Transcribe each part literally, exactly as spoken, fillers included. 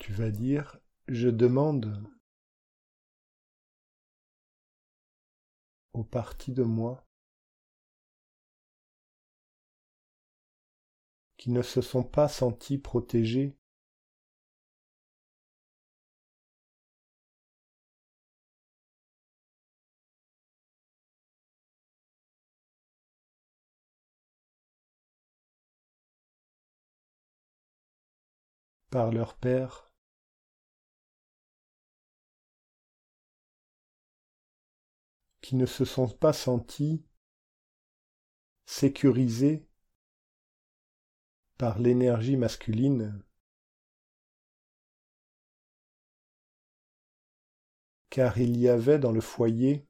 tu vas dire, je demande aux parties de moi qui ne se sont pas senties protégées par leur père, qui ne se sont pas senties sécurisées par l'énergie masculine, car il y avait dans le foyer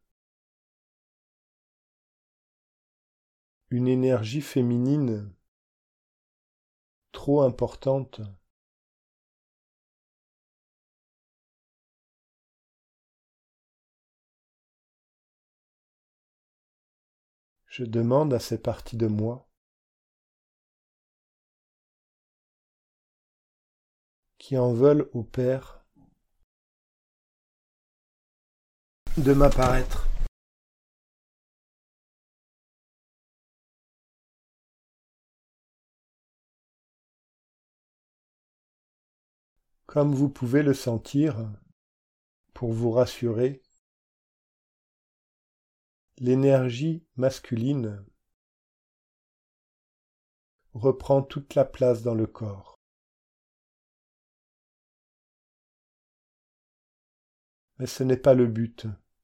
une énergie féminine trop importante. Je demande à ces parties de moi qui en veulent au Père de m'apparaître. Comme vous pouvez le sentir, pour vous rassurer, l'énergie masculine reprend toute la place dans le corps. Mais ce n'est pas le but.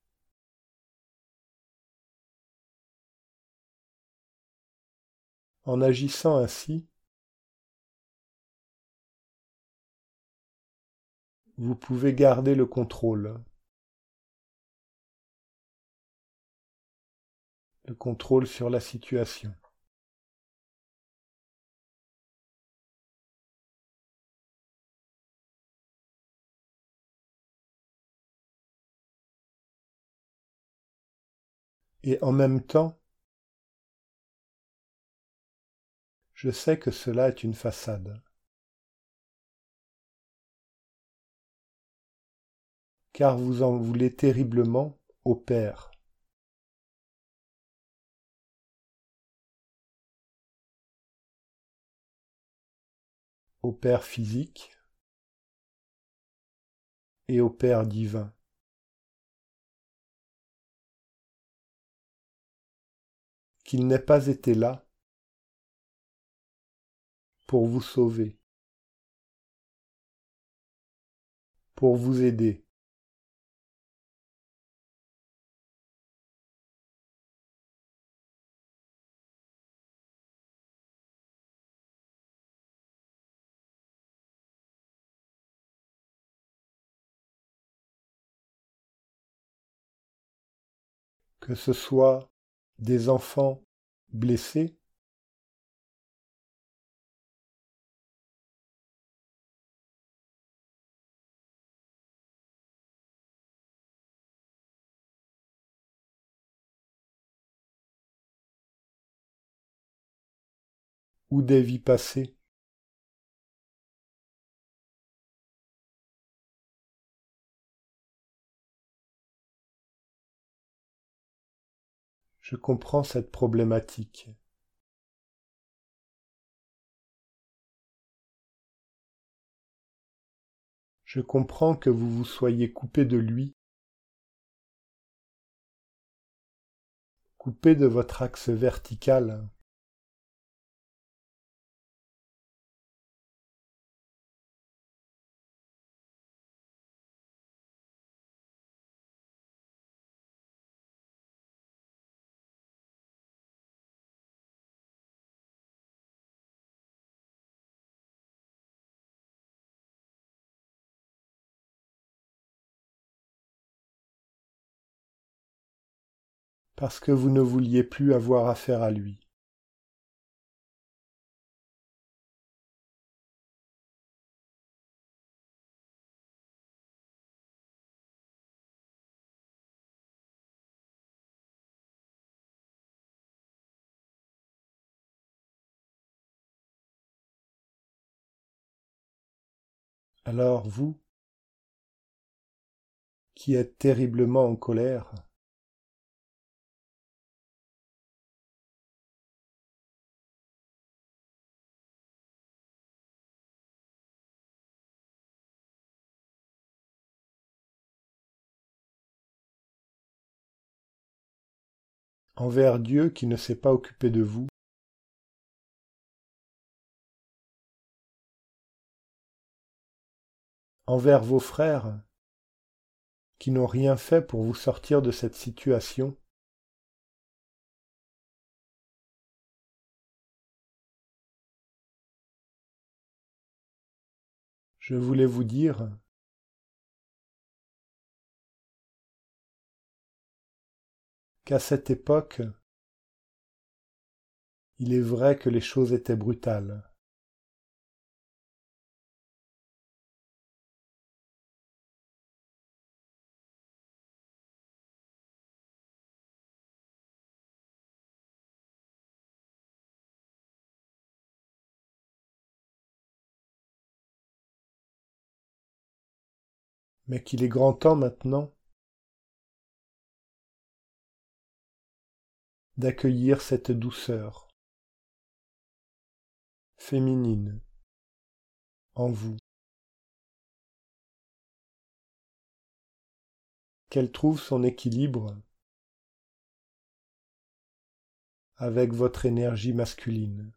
En agissant ainsi, vous pouvez garder le contrôle. Le contrôle sur la situation. Et en même temps, je sais que cela est une façade. Car vous en voulez terriblement au Père. Au Père physique et au Père divin. Qu'il n'ait pas été là pour vous sauver, pour vous aider. Que ce soit des enfants blessés, ou des vies passées. Je comprends cette problématique. Je comprends que vous vous soyez coupé de lui, coupé de votre axe vertical, parce que vous ne vouliez plus avoir affaire à lui. Alors vous, qui êtes terriblement en colère, envers Dieu qui ne s'est pas occupé de vous, envers vos frères qui n'ont rien fait pour vous sortir de cette situation, je voulais vous dire qu'à cette époque, il est vrai que les choses étaient brutales. Mais qu'il est grand temps maintenant d'accueillir cette douceur féminine en vous, qu'elle trouve son équilibre avec votre énergie masculine.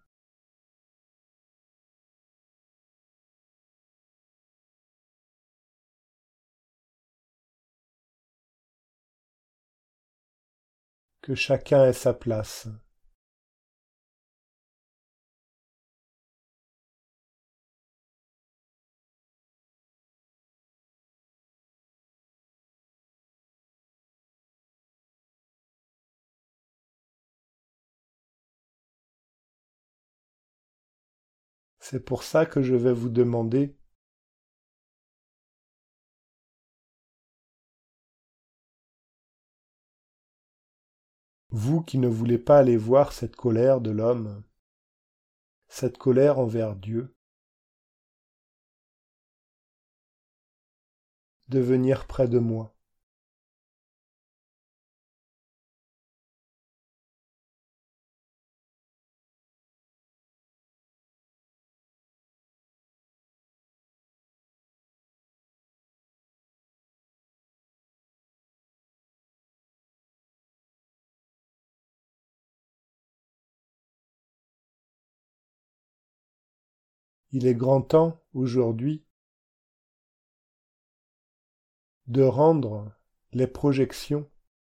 Que chacun ait sa place. C'est pour ça que je vais vous demander vous qui ne voulez pas aller voir cette colère de l'homme, cette colère envers Dieu, de venir près de moi. Il est grand temps, aujourd'hui, de rendre les projections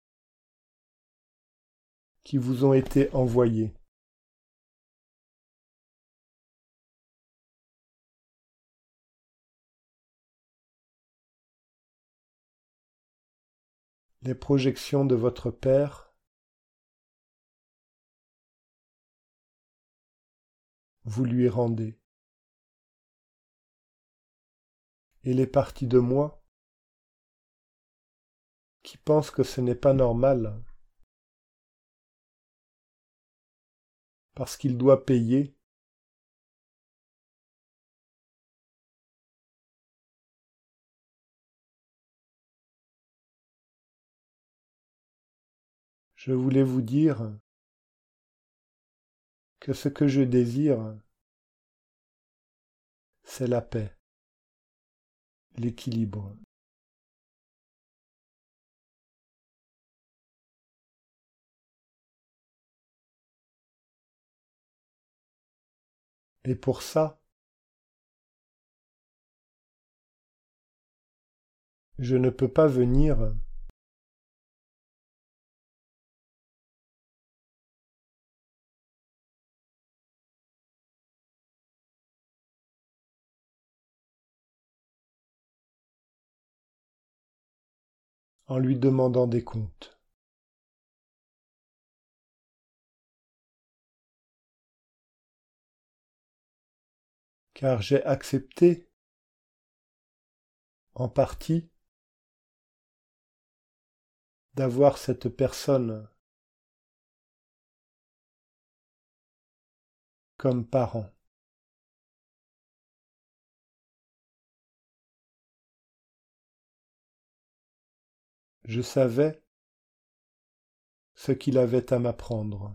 qui vous ont été envoyées. Les projections de votre père, vous lui rendez. Et les parties de moi qui pensent que ce n'est pas normal parce qu'il doit payer, je voulais vous dire que ce que je désire, c'est la paix, l'équilibre. Et pour ça, je ne peux pas venir en lui demandant des comptes. Car j'ai accepté, en partie, d'avoir cette personne comme parent. Je savais ce qu'il avait à m'apprendre.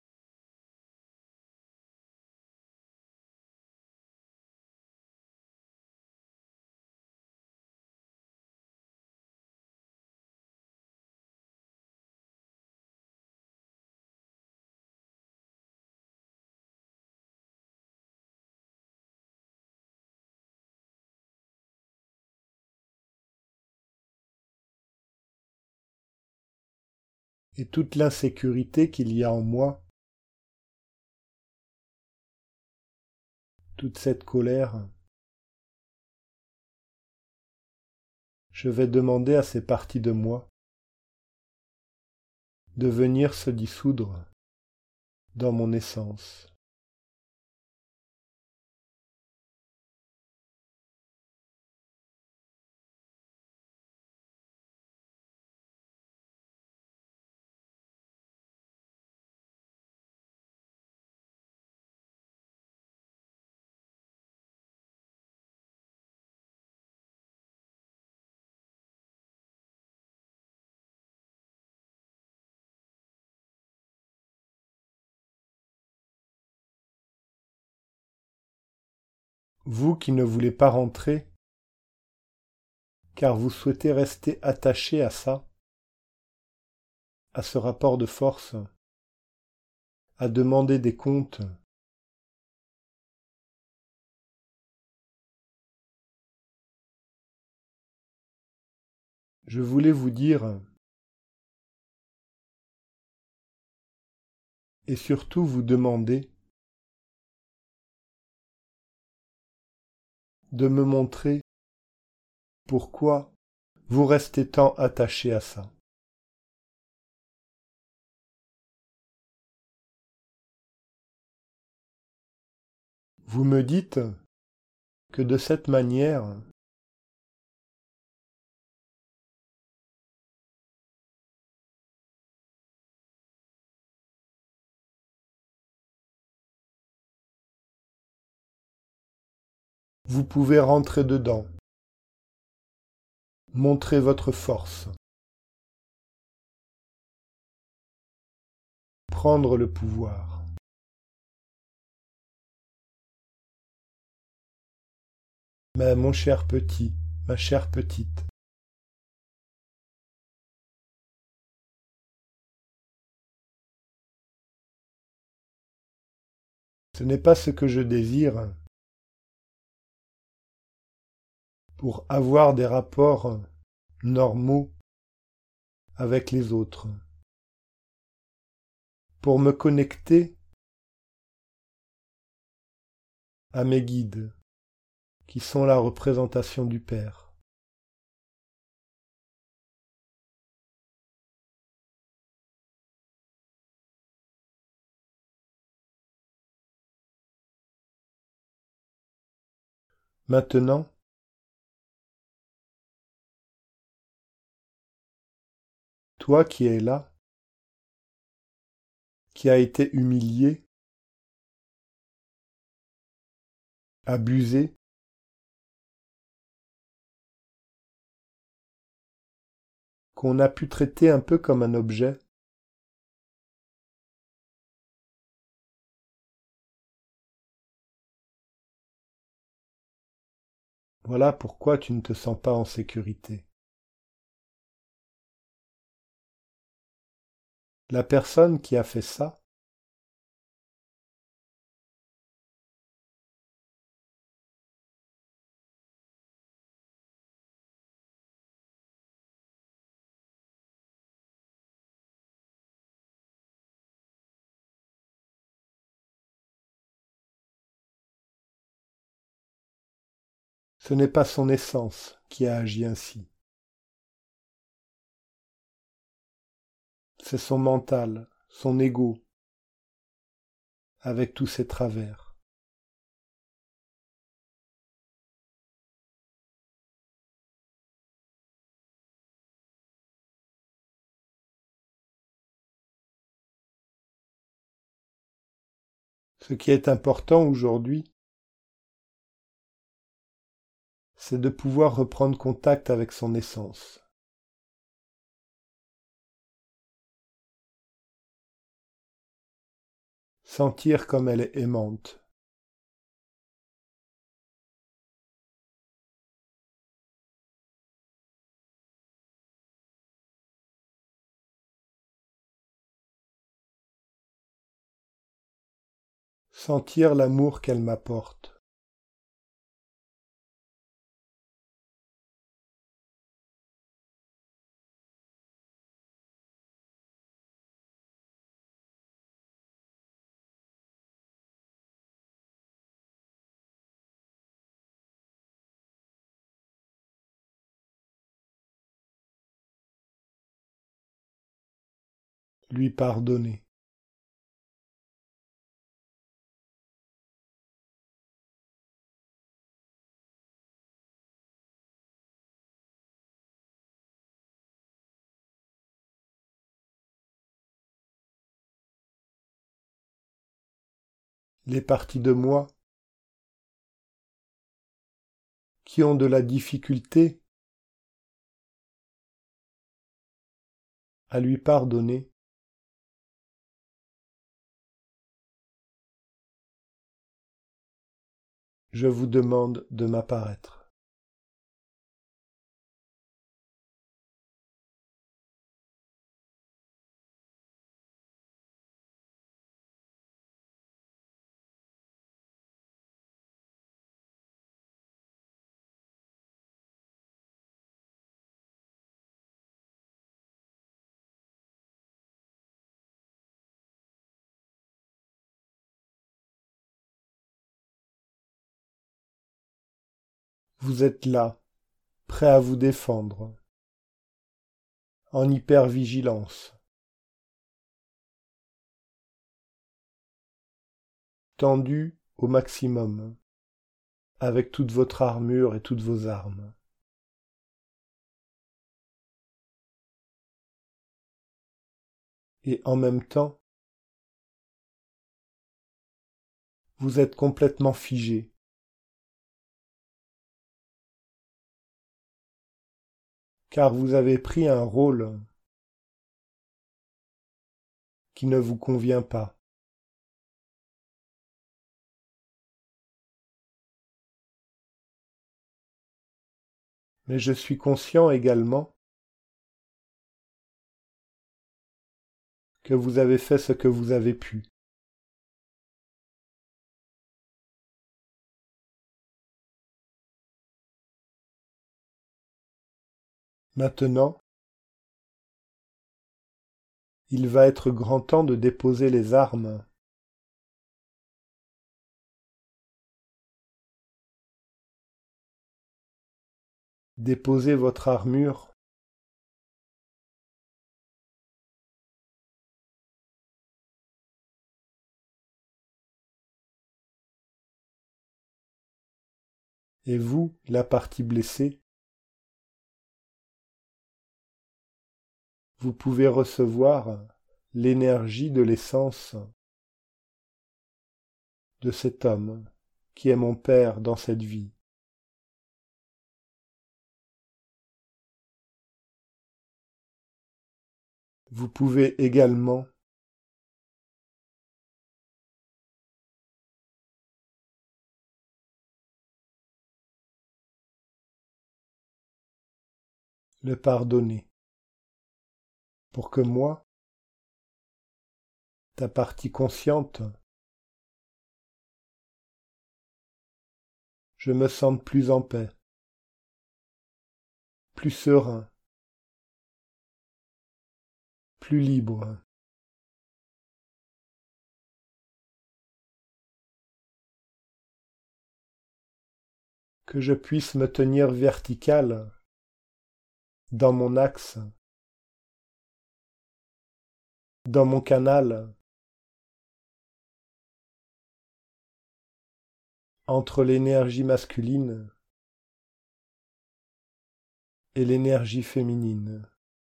Et toute l'insécurité qu'il y a en moi, toute cette colère, je vais demander à ces parties de moi de venir se dissoudre dans mon essence. Vous qui ne voulez pas rentrer, car vous souhaitez rester attaché à ça, à ce rapport de force, à demander des comptes, je voulais vous dire, et surtout vous demander, de me montrer pourquoi vous restez tant attaché à ça. Vous me dites que de cette manière, vous pouvez rentrer dedans, montrer votre force, prendre le pouvoir. Mais mon cher petit, ma chère petite, ce n'est pas ce que je désire pour avoir des rapports normaux avec les autres, pour me connecter à mes guides, qui sont la représentation du Père. Maintenant, toi qui es là, qui as été humilié, abusé, qu'on a pu traiter un peu comme un objet, voilà pourquoi tu ne te sens pas en sécurité. La personne qui a fait ça, ce n'est pas son essence qui a agi ainsi. C'est son mental, son ego, avec tous ses travers. Ce qui est important aujourd'hui, c'est de pouvoir reprendre contact avec son essence. sentir comme elle est aimante. Sentir l'amour qu'elle m'apporte. Lui pardonner. Les parties de moi qui ont de la difficulté à lui pardonner, je vous demande de m'apparaître. Vous êtes là, prêt à vous défendre, en hypervigilance, tendu au maximum, avec toute votre armure et toutes vos armes. Et en même temps, vous êtes complètement figé, car vous avez pris un rôle qui ne vous convient pas. Mais je suis conscient également que vous avez fait ce que vous avez pu. Maintenant, il va être grand temps de déposer les armes. Déposez votre armure et vous, la partie blessée, vous pouvez recevoir l'énergie de l'essence de cet homme qui est mon Père dans cette vie. Vous pouvez également le pardonner pour que moi, ta partie consciente, je me sente plus en paix, plus serein, plus libre. Que je puisse me tenir vertical dans mon axe, dans mon canal, entre l'énergie masculine et l'énergie féminine.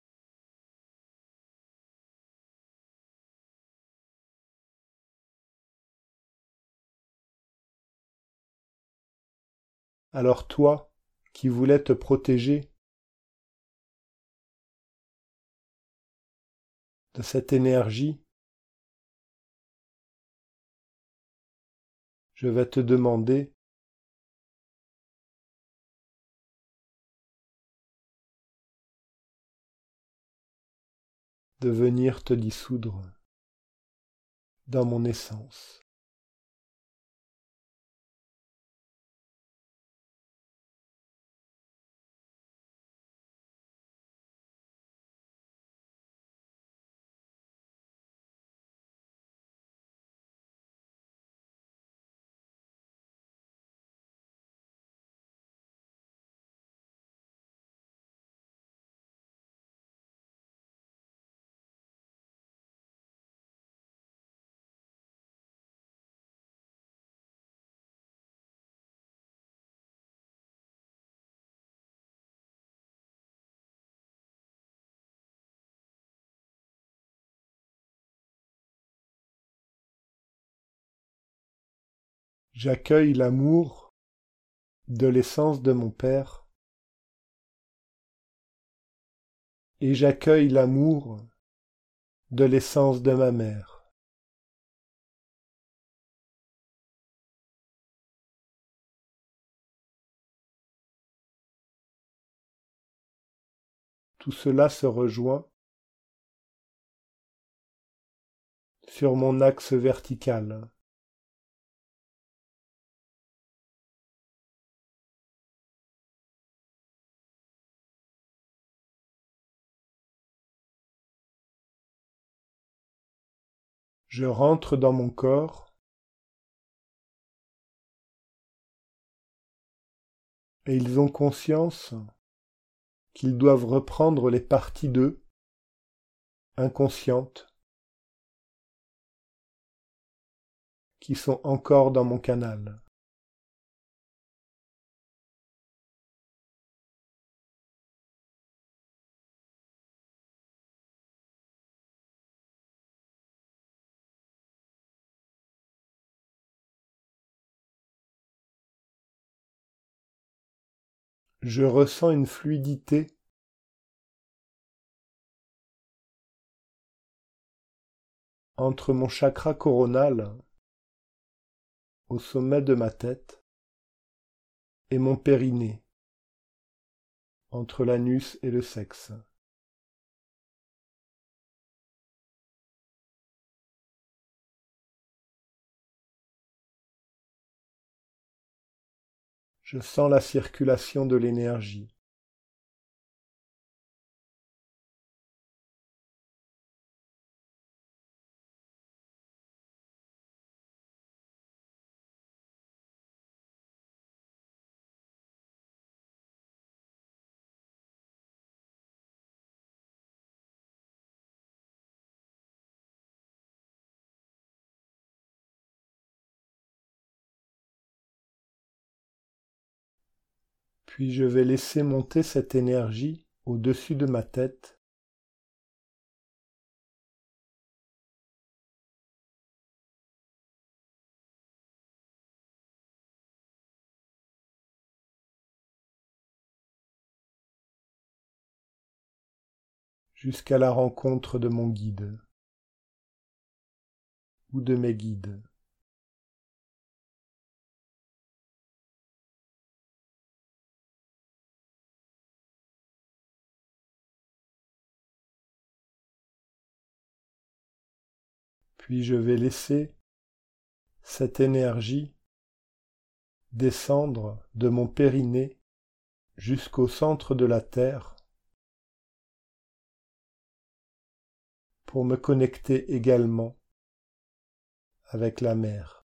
Alors toi, qui voulais te protéger de cette énergie, je vais te demander de venir te dissoudre dans mon essence. J'accueille l'amour de l'essence de mon Père et j'accueille l'amour de l'essence de ma mère. Tout cela se rejoint sur mon axe vertical. Je rentre dans mon corps et ils ont conscience qu'ils doivent reprendre les parties d'eux, inconscientes, qui sont encore dans mon canal. Je ressens une fluidité entre mon chakra coronal au sommet de ma tête et mon périnée entre l'anus et le sexe. Je sens la circulation de l'énergie. Puis je vais laisser monter cette énergie au-dessus de ma tête jusqu'à la rencontre de mon guide ou de mes guides. Puis je vais laisser cette énergie descendre de mon périnée jusqu'au centre de la Terre pour me connecter également avec la mer.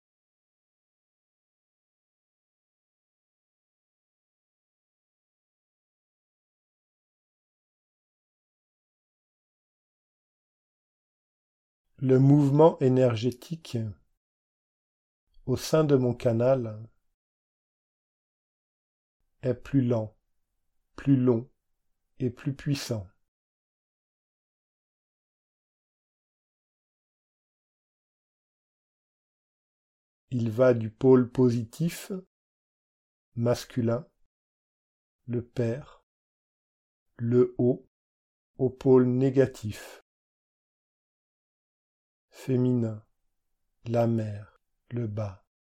Le mouvement énergétique au sein de mon canal est plus lent, plus long et plus puissant. Il va du pôle positif, masculin, le père, le haut, au pôle négatif, féminin, la mère, le bas.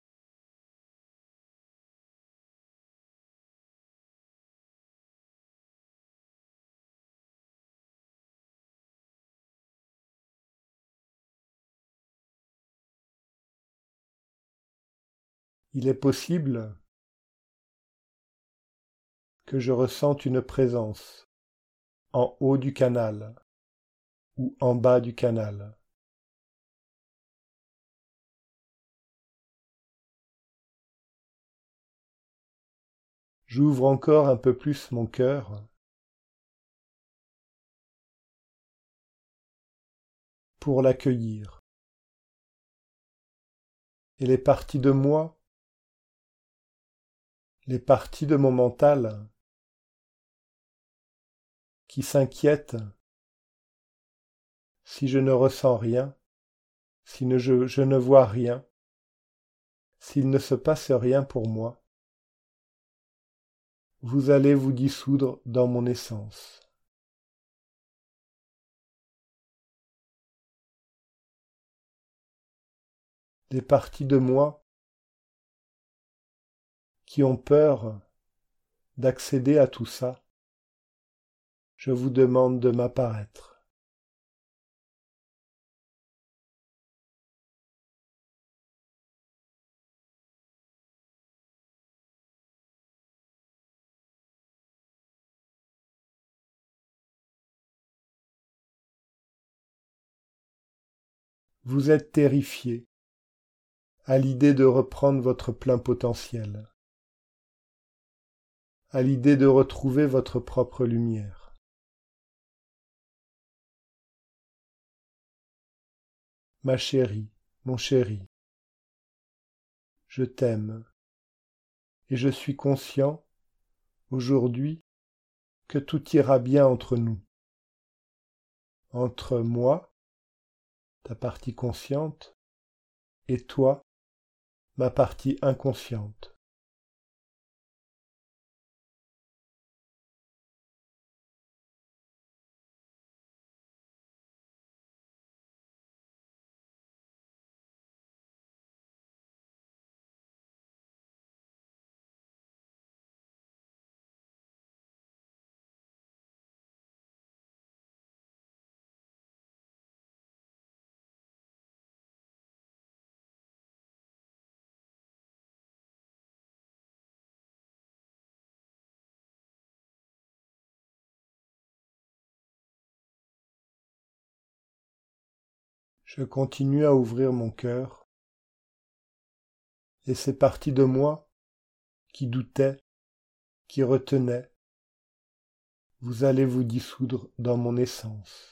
Il est possible que je ressente une présence en haut du canal ou en bas du canal. J'ouvre encore un peu plus mon cœur pour l'accueillir. Et les parties de moi, les parties de mon mental qui s'inquiètent si je ne ressens rien, si ne je, je ne vois rien, s'il ne se passe rien pour moi, vous allez vous dissoudre dans mon essence. Les parties de moi qui ont peur d'accéder à tout ça, je vous demande de m'apparaître. Vous êtes terrifié à l'idée de reprendre votre plein potentiel, à l'idée de retrouver votre propre lumière. Ma chérie, mon chéri, je t'aime et je suis conscient aujourd'hui que tout ira bien entre nous, entre moi, ta partie consciente, et toi, ma partie inconsciente. Je continue à ouvrir mon cœur, et ces parties de moi qui doutaient, qui retenaient, vous allez vous dissoudre dans mon essence.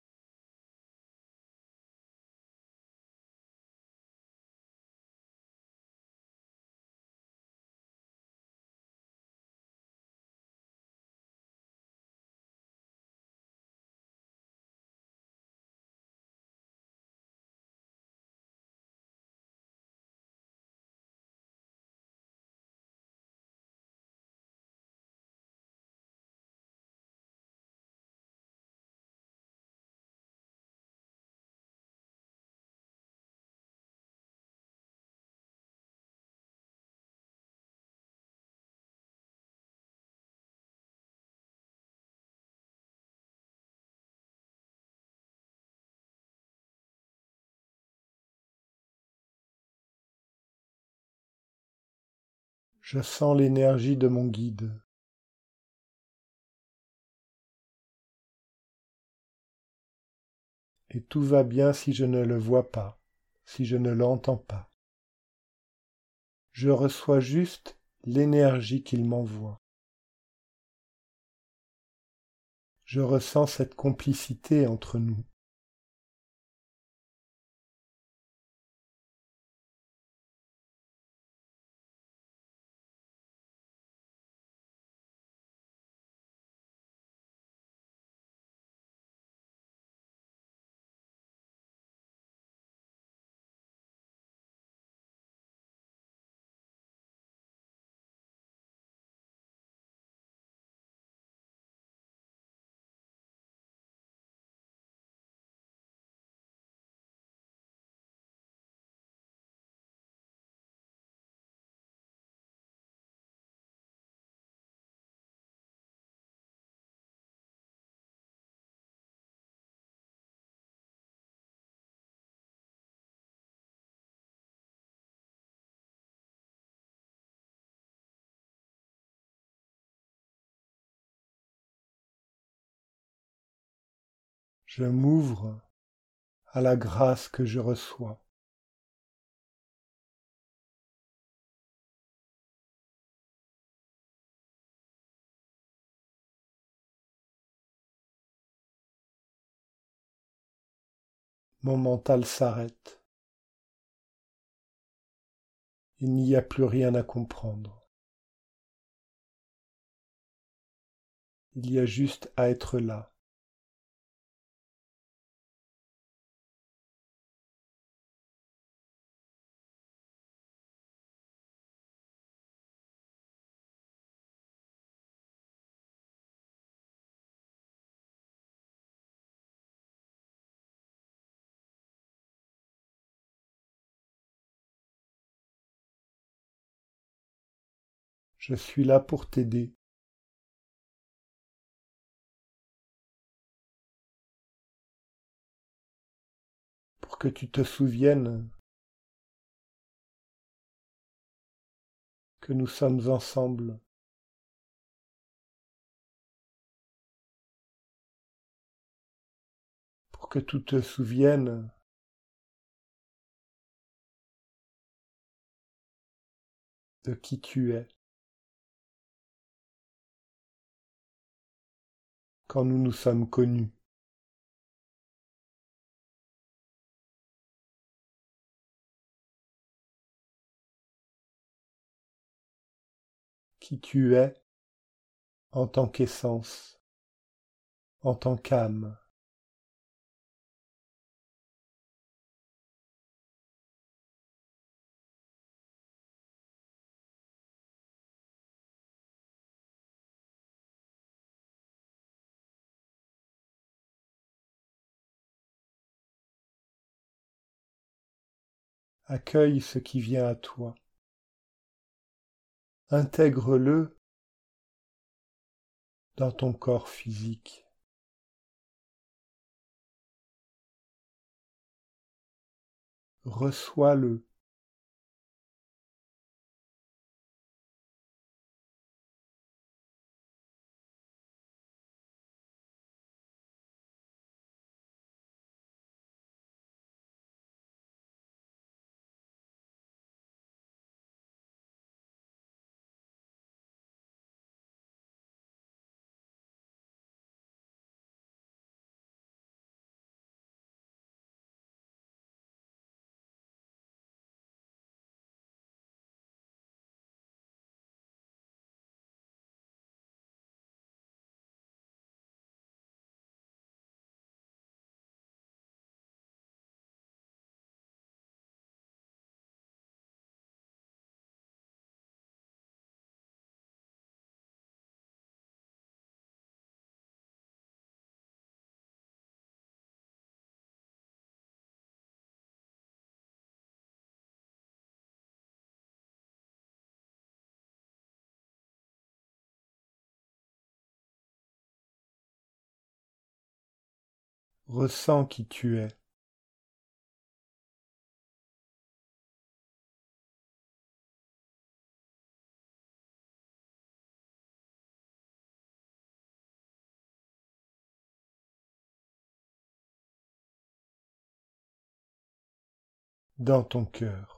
Je sens l'énergie de mon guide. Et tout va bien si je ne le vois pas, si je ne l'entends pas. Je reçois juste l'énergie qu'il m'envoie. Je ressens cette complicité entre nous. Je m'ouvre à la grâce que je reçois. Mon mental s'arrête. Il n'y a plus rien à comprendre. Il y a juste à être là. Je suis là pour t'aider. Pour que tu te souviennes que nous sommes ensemble. Pour que tu te souviennes de qui tu es. Quand nous nous sommes connus. Qui tu es en tant qu'essence, en tant qu'âme. Accueille ce qui vient à toi. Intègre-le dans ton corps physique. Reçois-le. Ressens qui tu es. Dans ton cœur.